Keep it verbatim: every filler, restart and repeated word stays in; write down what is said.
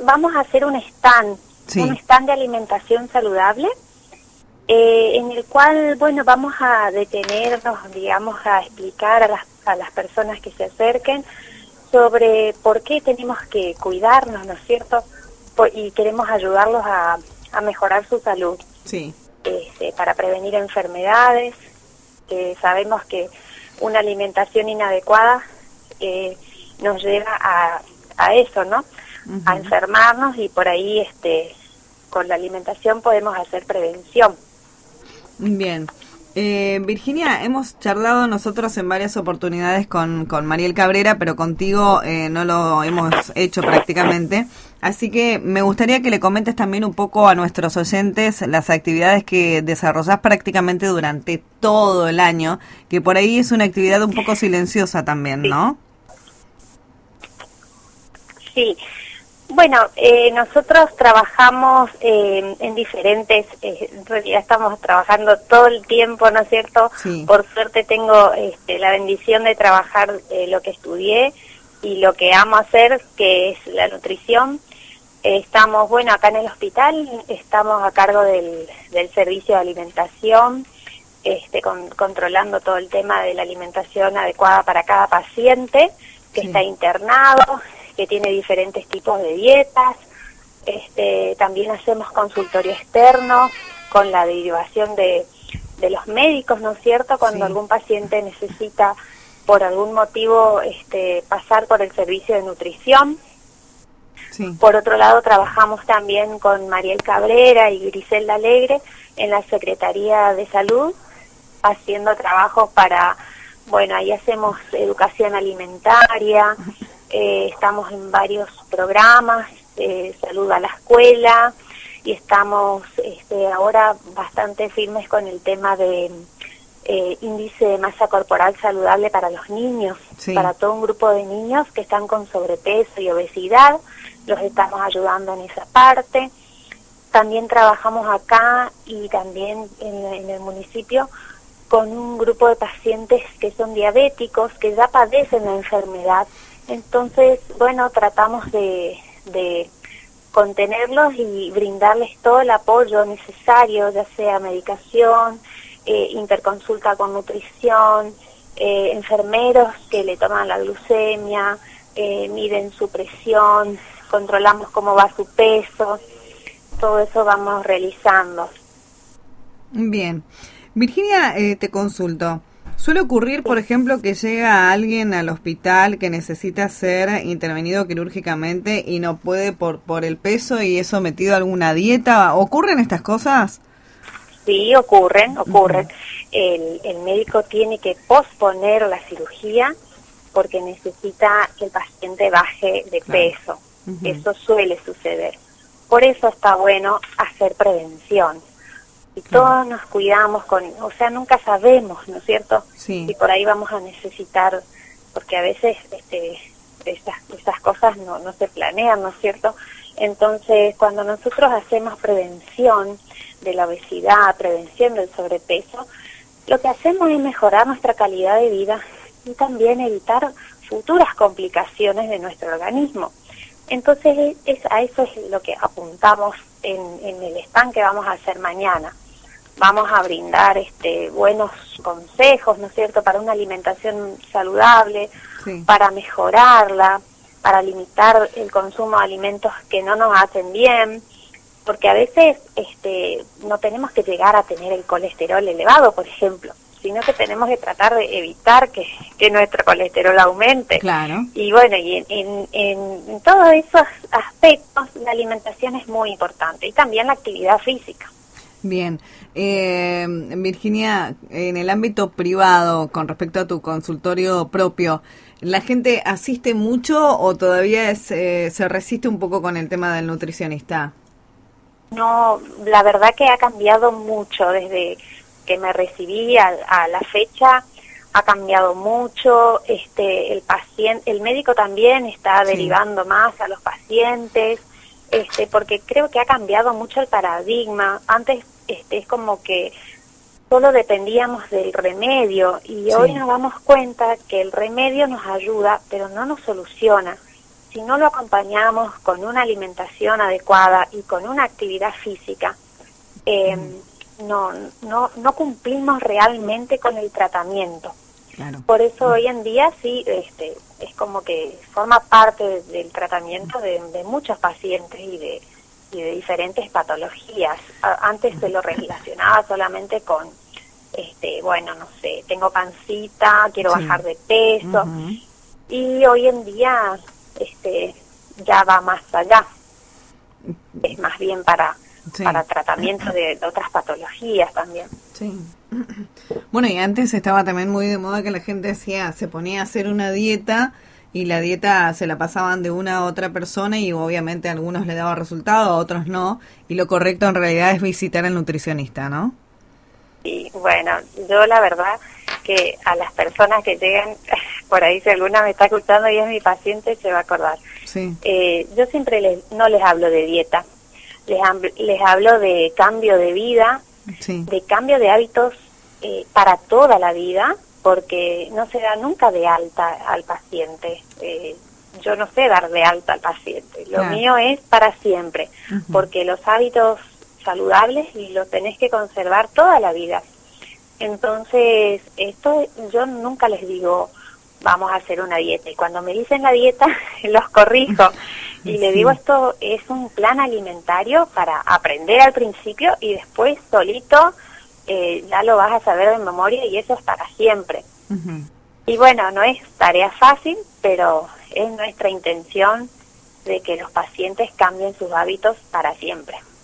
vamos a hacer un stand, sí. un stand de alimentación saludable, eh, en el cual, bueno, vamos a detenernos, digamos, a explicar a las, a las personas que se acerquen sobre por qué tenemos que cuidarnos, ¿no es cierto? Por, y queremos ayudarlos a, a mejorar su salud, sí. este, para prevenir enfermedades, que sabemos que una alimentación inadecuada eh, nos lleva a, a eso, ¿no? Uh-huh. A enfermarnos, y por ahí este con la alimentación podemos hacer prevención. Bien. Eh, Virginia, hemos charlado nosotros en varias oportunidades con, con Mariel Cabrera, pero contigo eh, no lo hemos hecho prácticamente. Así que me gustaría que le comentes también un poco a nuestros oyentes las actividades que desarrollás prácticamente durante todo el año, que por ahí es una actividad un poco silenciosa también, ¿no? Sí. Bueno, eh, nosotros trabajamos eh, en diferentes, eh, en realidad estamos trabajando todo el tiempo, ¿no es cierto? Sí. Por suerte tengo este, la bendición de trabajar eh, lo que estudié y lo que amo hacer, que es la nutrición. Eh, estamos, bueno, acá en el hospital, estamos a cargo del, del servicio de alimentación, este, con, controlando todo el tema de la alimentación adecuada para cada paciente que sí. está internado, que tiene diferentes tipos de dietas. Este, también hacemos consultorio externo con la derivación de, de los médicos, ¿no es cierto? Cuando sí. algún paciente necesita por algún motivo este, pasar por el servicio de nutrición. Sí. Por otro lado, trabajamos también con Mariel Cabrera y Griselda Alegre en la Secretaría de Salud, haciendo trabajos para, bueno, ahí hacemos educación alimentaria. Eh, estamos en varios programas, eh, salud a la escuela, y estamos este, ahora bastante firmes con el tema de eh, índice de masa corporal saludable para los niños, sí. para todo un grupo de niños que están con sobrepeso y obesidad. Los estamos ayudando en esa parte. También trabajamos acá y también en, en el municipio con un grupo de pacientes que son diabéticos, que ya padecen la enfermedad. Entonces, bueno, tratamos de, de contenerlos y brindarles todo el apoyo necesario, ya sea medicación, eh, interconsulta con nutrición, eh, enfermeros que le toman la glucemia, eh, miden su presión, controlamos cómo va su peso, todo eso vamos realizando. Bien. Virginia, eh, te consulto. ¿Suele ocurrir, por ejemplo, que llega alguien al hospital que necesita ser intervenido quirúrgicamente y no puede por por el peso y es sometido a alguna dieta? ¿Ocurren estas cosas? Sí, ocurren, ocurren. Uh-huh. El, el médico tiene que posponer la cirugía porque necesita que el paciente baje de claro. peso. Uh-huh. Eso suele suceder. Por eso está bueno hacer prevención. Y todos nos cuidamos con, o sea, nunca sabemos, ¿no es cierto? Sí. Si por ahí vamos a necesitar, porque a veces este, estas, estas cosas no, no se planean, ¿no es cierto? Entonces, cuando nosotros hacemos prevención de la obesidad, prevención del sobrepeso, lo que hacemos es mejorar nuestra calidad de vida y también evitar futuras complicaciones de nuestro organismo. Entonces, es, a eso es lo que apuntamos en, en el stand que vamos a hacer mañana. Vamos a brindar este buenos consejos, ¿no es cierto?, para una alimentación saludable, sí. para mejorarla, para limitar el consumo de alimentos que no nos hacen bien, porque a veces este no tenemos que llegar a tener el colesterol elevado, por ejemplo, sino que tenemos que tratar de evitar que, que nuestro colesterol aumente. Claro. Y bueno, y en, en, en todos esos aspectos la alimentación es muy importante, y también la actividad física. Bien. Eh, Virginia, en el ámbito privado, con respecto a tu consultorio propio, ¿la gente asiste mucho o todavía es, eh, se resiste un poco con el tema del nutricionista? No, la verdad que ha cambiado mucho desde que me recibí a, a la fecha, ha cambiado mucho. Este, el paciente, el médico también está sí. derivando más a los pacientes, este, porque creo que ha cambiado mucho el paradigma. Antes este, es como que solo dependíamos del remedio y sí. hoy nos damos cuenta que el remedio nos ayuda, pero no nos soluciona, si no lo acompañamos con una alimentación adecuada y con una actividad física, eh, no, no, no cumplimos realmente con el tratamiento. Claro. Por eso hoy en día sí, este, es como que forma parte del tratamiento de, de muchos pacientes y de, y de diferentes patologías. A, antes se lo relacionaba solamente con, este, bueno, no sé, tengo pancita, quiero sí. bajar de peso, uh-huh. y hoy en día este, ya va más allá. Es más bien para... Sí. para tratamiento de, de otras patologías también. Sí. Bueno, y antes estaba también muy de moda que la gente hacía, se ponía a hacer una dieta y la dieta se la pasaban de una a otra persona y obviamente a algunos le daba resultado, a otros no, y lo correcto en realidad es visitar al nutricionista, ¿no? Y bueno, yo la verdad que a las personas que llegan, por ahí si alguna me está escuchando y es mi paciente, se va a acordar. Sí. Eh, yo siempre les, no les hablo de dieta. Les, les hablo de cambio de vida, sí. de cambio de hábitos eh, para toda la vida, porque no se da nunca de alta al paciente. Eh, yo no sé dar de alta al paciente. Lo claro. mío es para siempre, uh-huh. porque los hábitos saludables los tenés que conservar toda la vida. Entonces, esto yo nunca les digo, vamos a hacer una dieta. Y cuando me dicen la dieta, los corrijo. Y sí. le digo, esto es un plan alimentario para aprender al principio y después solito eh, ya lo vas a saber de memoria y eso es para siempre. Uh-huh. Y bueno, no es tarea fácil, pero es nuestra intención de que los pacientes cambien sus hábitos para siempre.